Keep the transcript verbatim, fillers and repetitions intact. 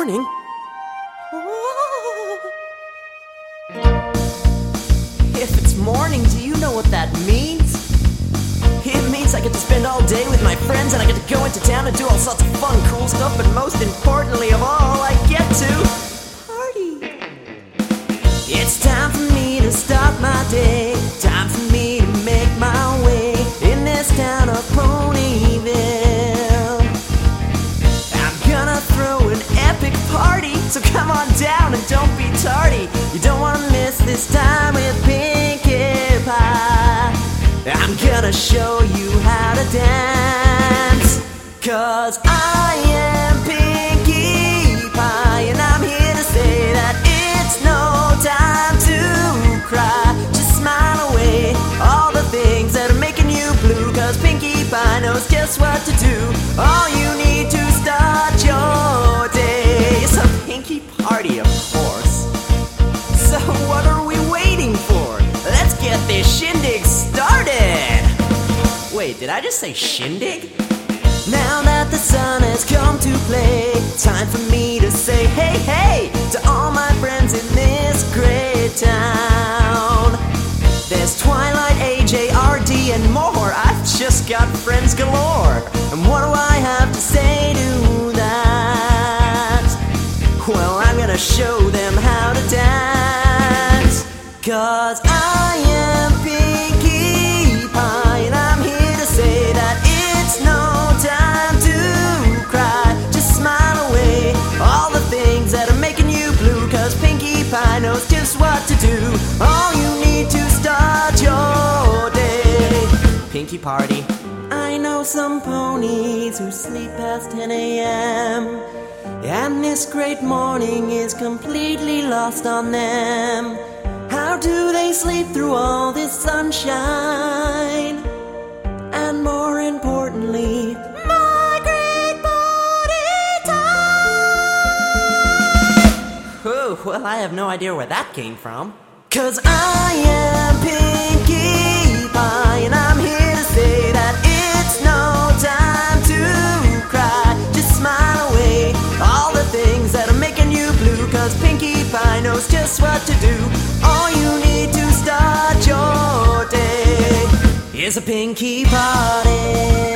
morning. If it's morning, do you know what that means? It means I get to spend all day with my friends, and I get to go into town and do all sorts of fun, cool stuff, but most importantly of all, I get to party. It's time for me to start my day, time for me to make my way in this town of Ponyville. I'm gonna throw an epic party, so come on down and don't be tardy. You don't wanna miss this time with Pinkie Pie. I'm gonna show you how to dance, 'cause I am Pinkie Pie, and I'm here to say that it's no time to cry. Just smile away all the things that are making you blue, 'cause Pinkie Pie knows just what to do. All you need to start your day is a Pinkie party, of course. So what are we waiting for? Let's get this shindig started! Wait, did I just say shindig? Now that the sun has come to play, time for me to say hey hey to all my friends in this great town. There's Twilight, A J, R D, and more. I've just got friends galore. And what do I have to say to that? Well, I'm gonna show them how to dance, 'cause I am Pinkie Pie, and I'm here to say that it's no time to cry. Just smile away all the things that are making you blue, 'cause Pinkie Pie knows just what to do. All you need to start your day. Pinkie party. I know some ponies who sleep past ten a m, and this great morning is completely lost on them. How do they sleep through all this sunshine? And more importantly, my great party time! Oh, well, I have no idea where that came from. 'Cause I am Pinkie Pie, and I'm here to say that it's no time to cry. Just smile away all the things that are making you blue, 'cause Pinkie Pie knows just what to do. All you need to start your day is a Pinkie party.